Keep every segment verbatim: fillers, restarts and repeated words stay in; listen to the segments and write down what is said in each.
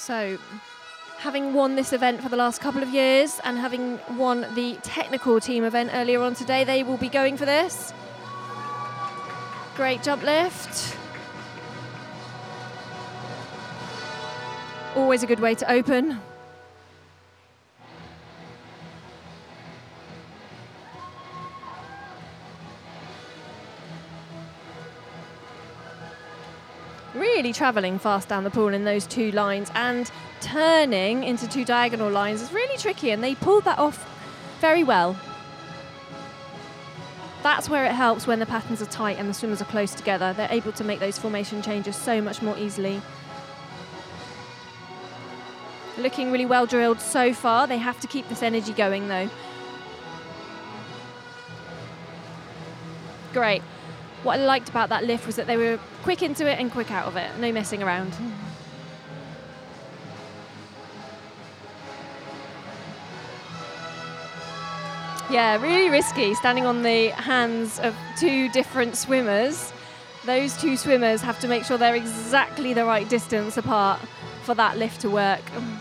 So, having won this event for the last couple of years and having won the technical team event earlier on today, they will be going for this. Great jump lift. Always a good way to open. Really travelling fast down the pool in those two lines, and turning into two diagonal lines is really tricky, and they pulled that off very well. That's where it helps when the patterns are tight and the swimmers are close together. They're able to make those formation changes so much more easily. Looking really well drilled so far. They have to keep this energy going though. Great. What I liked about that lift was that they were quick into it and quick out of it. No messing around. Yeah, really risky, standing on the hands of two different swimmers. Those two swimmers have to make sure they're exactly the right distance apart for that lift to work.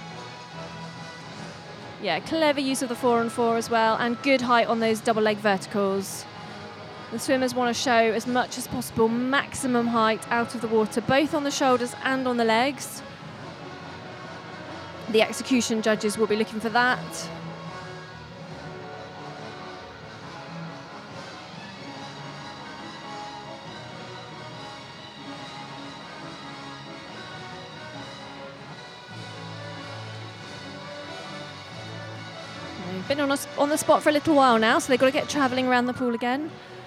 Yeah, clever use of the four and four as well, and good height on those double leg verticals. The swimmers want to show as much as possible maximum height out of the water, both on the shoulders and on the legs. The execution judges will be looking for that. They've been on, a, on the spot for a little while now, so they've got to get travelling around the pool again.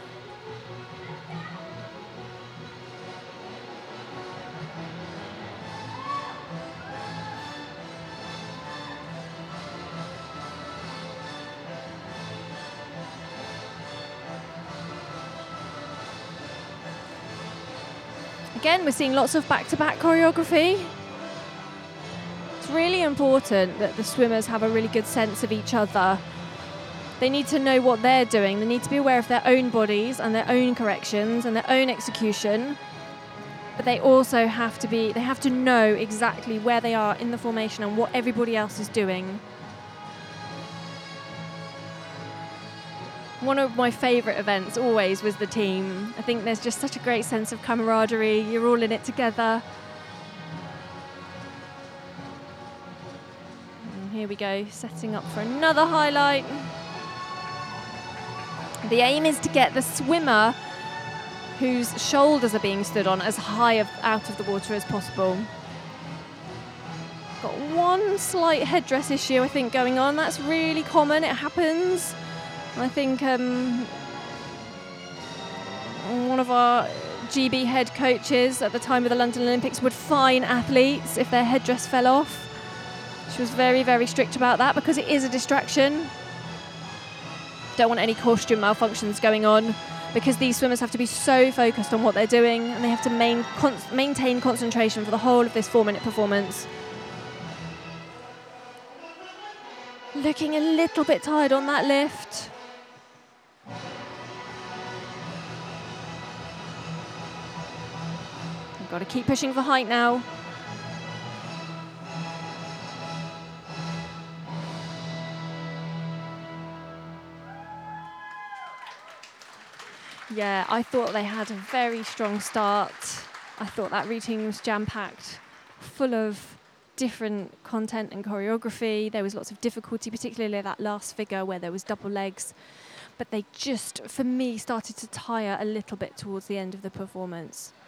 Again, we're seeing lots of back-to-back choreography. It's really important that the swimmers have a really good sense of each other. They need to know what they're doing. They need to be aware of their own bodies and their own corrections and their own execution. But they also have to be, they have to know exactly where they are in the formation and what everybody else is doing. One of my favourite events always was the team. I think there's just such a great sense of camaraderie. You're all in it together. And here we go, setting up for another highlight. The aim is to get the swimmer whose shoulders are being stood on as high of, out of the water as possible. Got one slight headdress issue, I think, going on. That's really common, it happens. I think um, one of our G B head coaches at the time of the London Olympics would fine athletes if their headdress fell off. She was very, very strict about that because it is a distraction. Don't want any costume malfunctions going on because these swimmers have to be so focused on what they're doing and they have to main, con maintain concentration for the whole of this four-minute performance. Looking a little bit tired on that lift. Got to keep pushing for height now. Yeah, I thought they had a very strong start. I thought that routine was jam-packed, full of different content and choreography. There was lots of difficulty, particularly that last figure where there was double legs. But they just, for me, started to tire a little bit towards the end of the performance.